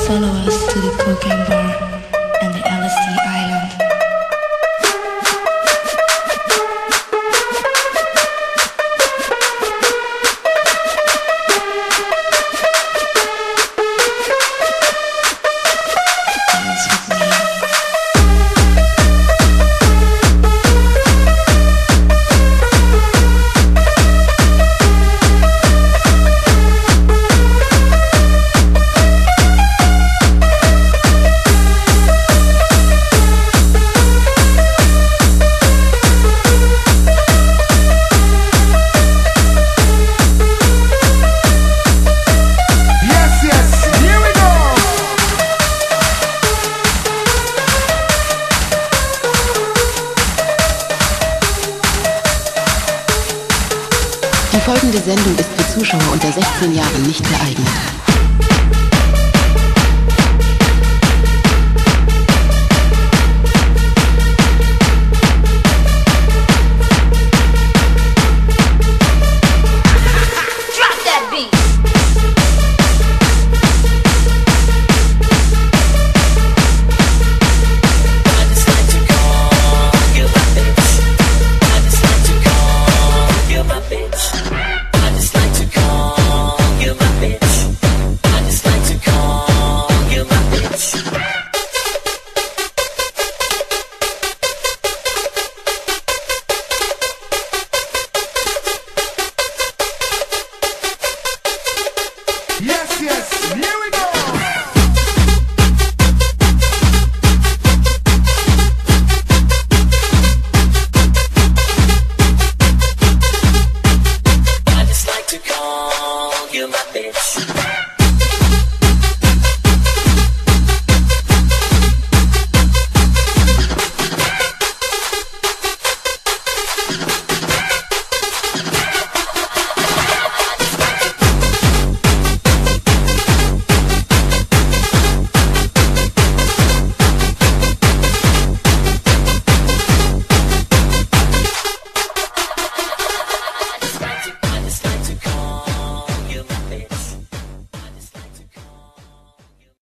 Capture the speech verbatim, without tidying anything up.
Follow us to the cocaine bar and the L S D island. Dance with me. Die folgende Sendung ist für Zuschauer unter sechzehn Jahren nicht geeignet. Yes, yes, here we go!